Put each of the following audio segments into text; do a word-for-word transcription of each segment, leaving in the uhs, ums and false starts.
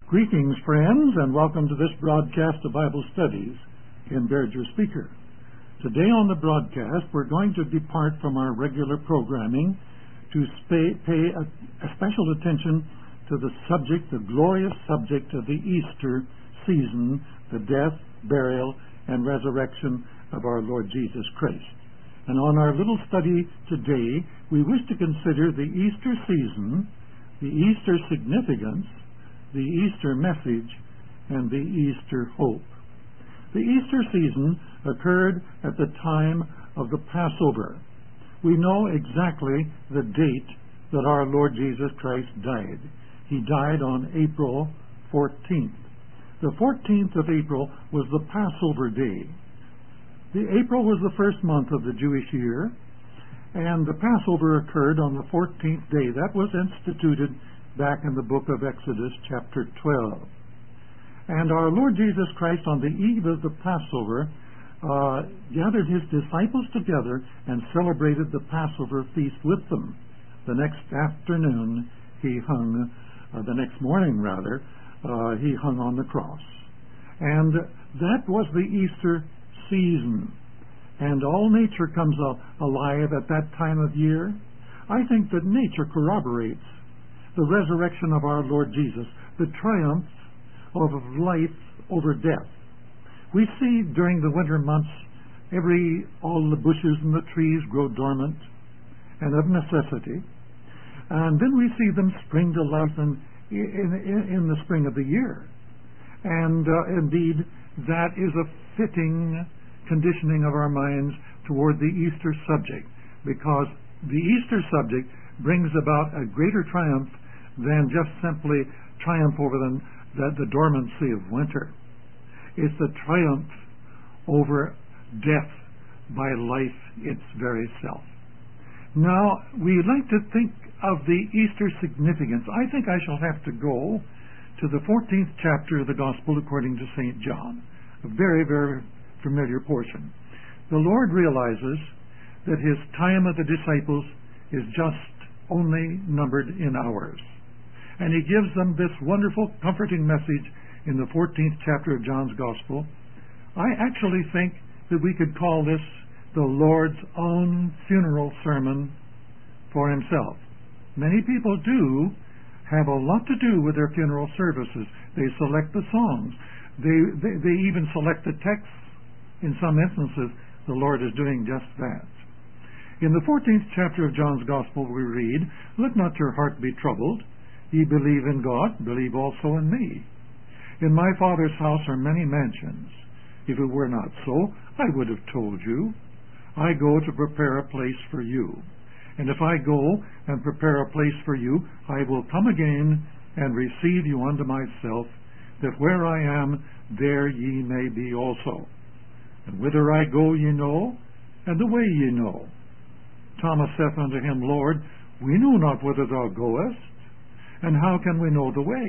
Greetings, friends, and welcome to this broadcast of Bible Studies in Berger Speaker. Today on the broadcast, we're going to depart from our regular programming to sp- pay a, a special attention to the subject, the glorious subject of the Easter season, the death, burial, and resurrection of our Lord Jesus Christ. And on our little study today, we wish to consider the Easter season, the Easter significance, the Easter message, and the Easter hope. The Easter season occurred at the time of the Passover. We know exactly the date that our Lord Jesus Christ died. He died on April fourteenth. The fourteenth of April was the Passover day. The April was the first month of the Jewish year, and the Passover occurred on the fourteenth day. That was instituted back in the book of Exodus, chapter twelve. And our Lord Jesus Christ, on the eve of the Passover, uh, gathered his disciples together and celebrated the Passover feast with them. The next afternoon, he hung, uh, the next morning rather, uh, he hung on the cross. And that was the Easter season. And all nature comes uh, alive at that time of year. I think that nature corroborates the resurrection of our Lord Jesus, the triumph of life over death. We see during the winter months every all the bushes and the trees grow dormant and of necessity, and then we see them spring to life in, in, in, in the spring of the year. And uh, indeed, that is a fitting conditioning of our minds toward the Easter subject, because the Easter subject brings about a greater triumph than just simply triumph over the, the, the dormancy of winter. It's the triumph over death by life its very self. Now, we like to think of the Easter significance. I think I shall have to go to the fourteenth chapter of the Gospel according to Saint John, a very, very familiar portion. The Lord realizes that his time of the disciples is just only numbered in hours. And he gives them this wonderful, comforting message in the fourteenth chapter of John's Gospel. I actually think that we could call this the Lord's own funeral sermon for himself. Many people do have a lot to do with their funeral services. They select the songs. They, they, they even select the texts. In some instances, the Lord is doing just that. In the fourteenth chapter of John's Gospel we read, "Let not your heart be troubled. Ye believe in God, believe also in me. In my Father's house are many mansions. If it were not so, I would have told you. I go to prepare a place for you. And if I go and prepare a place for you, I will come again and receive you unto myself, that where I am, there ye may be also. And whither I go ye know, and the way ye know. Thomas saith unto him, Lord, we know not whither thou goest, and how can we know the way?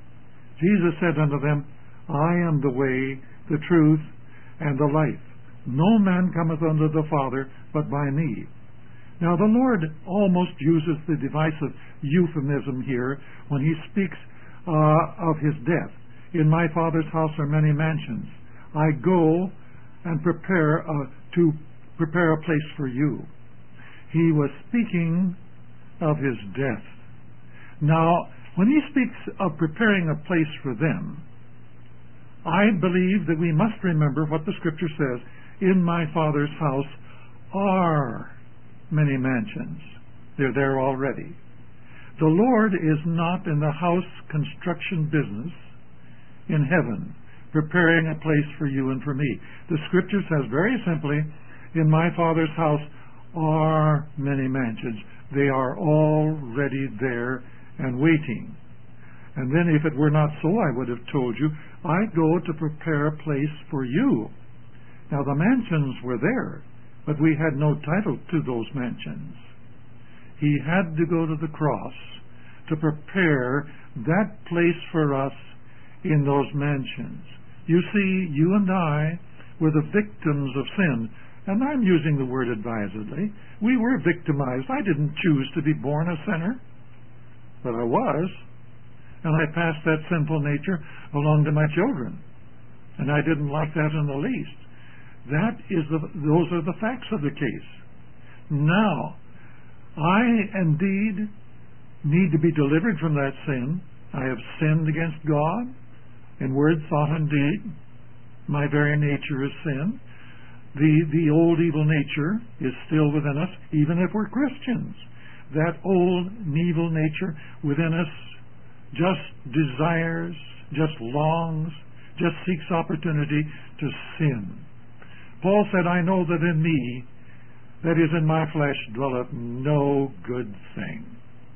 Jesus said unto them, I am the way, the truth, and the life. No man cometh unto the Father but by me." Now the Lord almost uses the device of euphemism here when he speaks uh, of his death. In my Father's house are many mansions. I go and prepare uh, to prepare a place for you. He was speaking of his death. Now, when he speaks of preparing a place for them, I believe that we must remember what the Scripture says, in my Father's house are many mansions. They're there already. The Lord is not in the house construction business in heaven, preparing a place for you and for me. The Scripture says very simply, in my Father's house are many mansions. They are already there and waiting. And then if it were not so, I would have told you, I go to prepare a place for you. Now the mansions were there, but we had no title to those mansions. He had to go to the cross to prepare that place for us in those mansions. You see, you and I were the victims of sin. And I'm using the word advisedly. We were victimized. I didn't choose to be born a sinner, but I was. and I passed that sinful nature along to my children. And I didn't like that in the least. That is the, those are the facts of the case. Now, I indeed need to be delivered from that sin. I have sinned against God in word, thought, and deed. My very nature is sin. The, the old evil nature is still within us, even if we're Christians. That old evil nature within us just desires, just longs, just seeks opportunity to sin. Paul said, I know that in me, that is in my flesh, dwelleth no good thing.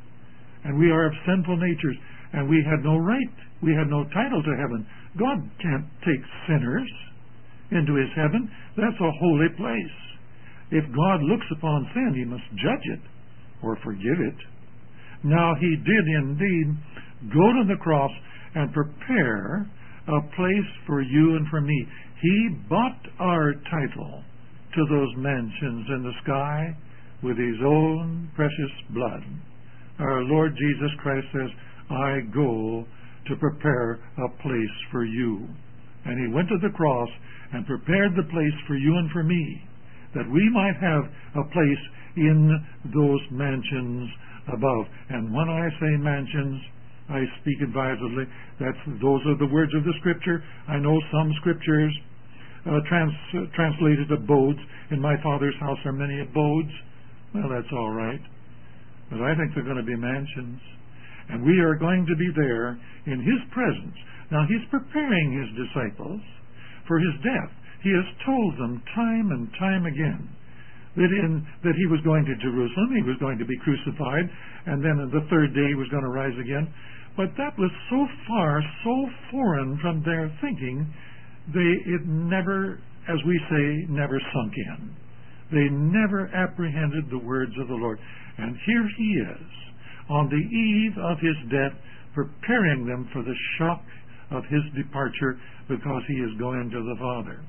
And we are of sinful natures, and we had no right, we had no title to heaven. God can't take sinners into his heaven. That's a holy place. If God looks upon sin, he must judge it or forgive it. Now, he did indeed go to the cross and prepare a place for you and for me. He bought our title to those mansions in the sky with his own precious blood. Our Lord Jesus Christ says, I go to prepare a place for you. And he went to the cross and prepared the place for you and for me, that we might have a place in those mansions above. And when I say mansions, I speak advisedly. That's, those are the words of the Scripture. I know some Scriptures uh, trans, uh, translated abodes. In my Father's house are many abodes. Well, that's all right. But I think they're going to be mansions. And we are going to be there in his presence. Now, he's preparing his disciples for his death. He has told them time and time again that in that he was going to Jerusalem, he was going to be crucified, and then on the third day he was going to rise again. But that was so far, so foreign from their thinking, they it never, as we say, never sunk in. They never apprehended the words of the Lord. And here he is, on the eve of his death, preparing them for the shock of his departure, because he is going to the Father.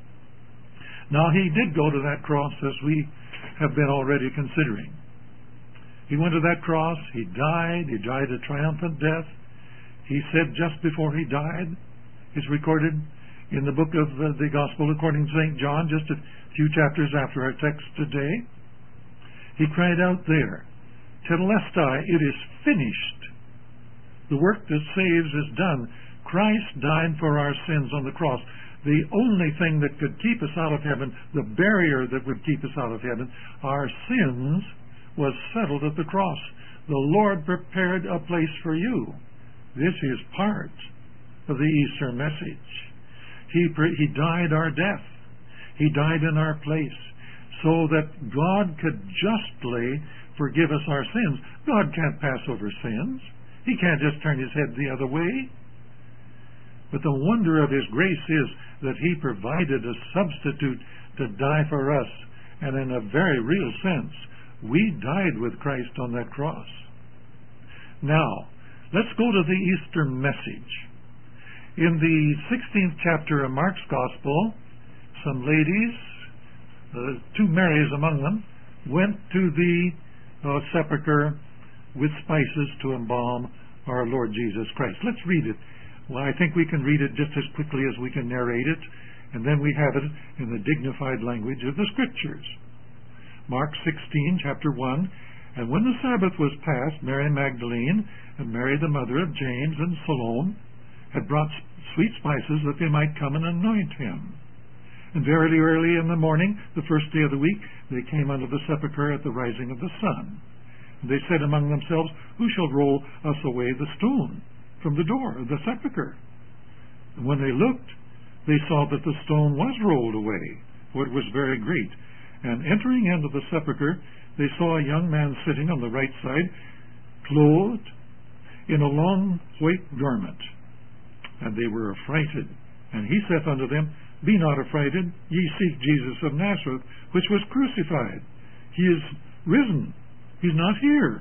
Now, he did go to that cross, as we have been already considering. He went to that cross, he died, he died a triumphant death. He said just before he died, it's recorded in the book of uh, the Gospel according to Saint John, just a few chapters after our text today, he cried out there, Tetelestai, it is finished. The work that saves is done. Christ died for our sins on the cross. The only thing that could keep us out of heaven, the barrier that would keep us out of heaven, our sins, was settled at the cross. The Lord prepared a place for you. This is part of the Easter message. He, he died our death. He died in our place so that God could justly forgive us our sins. God can't pass over sins. He can't just turn his head the other way. But the wonder of his grace is that he provided a substitute to die for us. And in a very real sense, we died with Christ on that cross. Now, let's go to the Easter message. In the sixteenth chapter of Mark's Gospel, some ladies, uh, two Marys among them, went to the uh, sepulchre with spices to embalm our Lord Jesus Christ. Let's read it. Well, I think we can read it just as quickly as we can narrate it, and then we have it in the dignified language of the Scriptures. Mark sixteen, chapter one, And when the Sabbath was past, Mary Magdalene and Mary the mother of James and Salome had brought sweet spices that they might come and anoint him. And verily early in the morning, the first day of the week, they came unto the sepulchre at the rising of the sun. And they said among themselves, Who shall roll us away the stone from the door of the sepulchre? And when they looked, they saw that the stone was rolled away, for it was very great. And entering into the sepulchre, they saw a young man sitting on the right side, clothed in a long white garment. And they were affrighted. And he saith unto them, Be not affrighted, ye seek Jesus of Nazareth, which was crucified. He is risen. He's not here.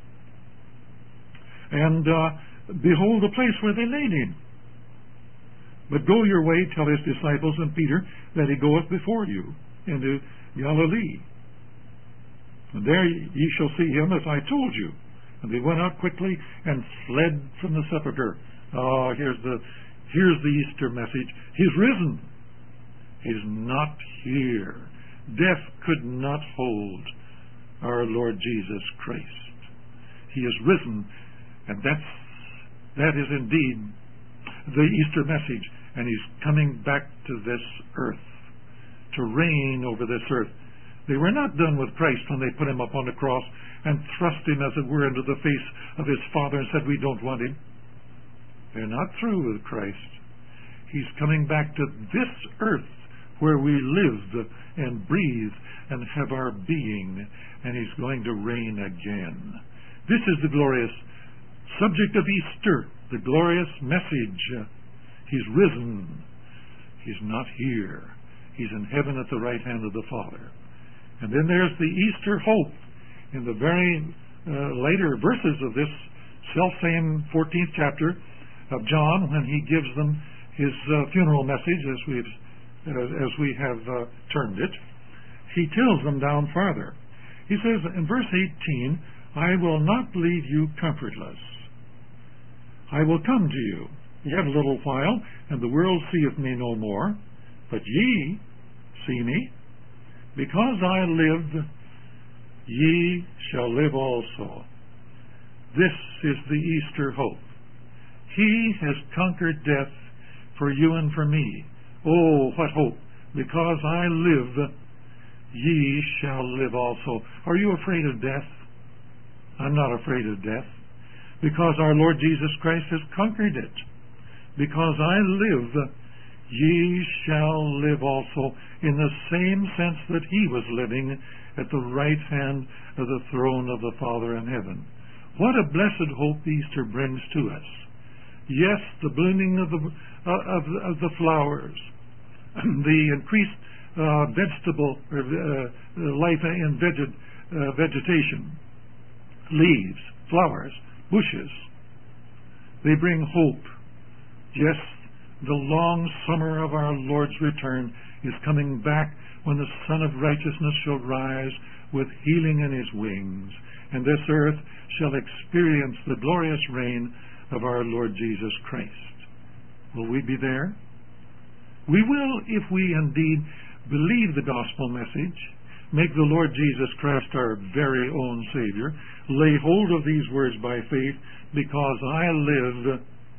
And uh, behold the place where they laid him. But go your way, tell his disciples and Peter that he goeth before you into Galilee. And there ye shall see him as I told you. And they went out quickly and fled from the sepulchre. Oh, here's the, here's the Easter message. He's risen. He's not here. Death could not hold our Lord Jesus Christ. He is risen, and that's, that is indeed the Easter message. And he's coming back to this earth to reign over this earth. They were not done with Christ when they put him up on the cross and thrust him, as it were, into the face of his Father and said, we don't want him. They're not through with Christ. He's coming back to this earth where we live and breathe and have our being, and he's going to reign again. This is the glorious subject of Easter, the glorious message. He's risen. He's not here. He's in heaven at the right hand of the Father. And then there's the Easter hope in the very uh, later verses of this self-same fourteenth chapter of John, when he gives them his uh, funeral message, as we've uh, as we have uh, termed it. He tells them down farther. He says in verse eighteen, I will not leave you comfortless. I will come to you. Yet a little while, and the world seeth me no more, but ye see me. Because I live, ye shall live also. This is the Easter hope. He has conquered death for you and for me. Oh, what hope! Because I live, ye shall live also. Are you afraid of death? I'm not afraid of death, because our Lord Jesus Christ has conquered it. Because I live, ye shall live also, in the same sense that he was living at the right hand of the throne of the Father in heaven. What a blessed hope Easter brings to us. Yes, the blooming of the, uh, of, of the flowers, the increased uh, vegetable or, uh, life in veget, uh, vegetation, leaves, flowers, bushes, they bring hope. Yes, the long summer of our Lord's return is coming back, when the Son of Righteousness shall rise with healing in his wings, and this earth shall experience the glorious reign of our Lord Jesus Christ. Will we be there? We will, if we indeed believe the gospel message, make the Lord Jesus Christ our very own Savior, lay hold of these words by faith, because I live,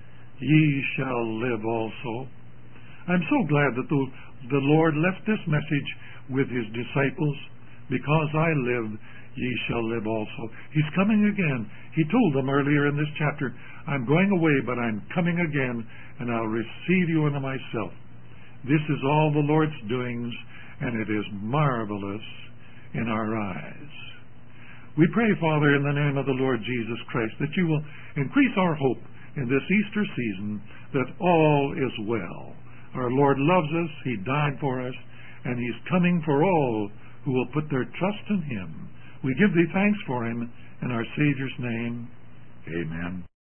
ye shall live also. I'm so glad that the, the Lord left this message with his disciples. Because I live, ye shall live also. He's coming again. He told them earlier in this chapter, I'm going away, but I'm coming again, and I'll receive you unto myself. This is all the Lord's doings, and it is marvelous in our eyes. We pray, Father, in the name of the Lord Jesus Christ, that you will increase our hope in this Easter season, that all is well. Our Lord loves us, he died for us, and he's coming for all who will put their trust in him. We give thee thanks for him, in our Savior's name. Amen.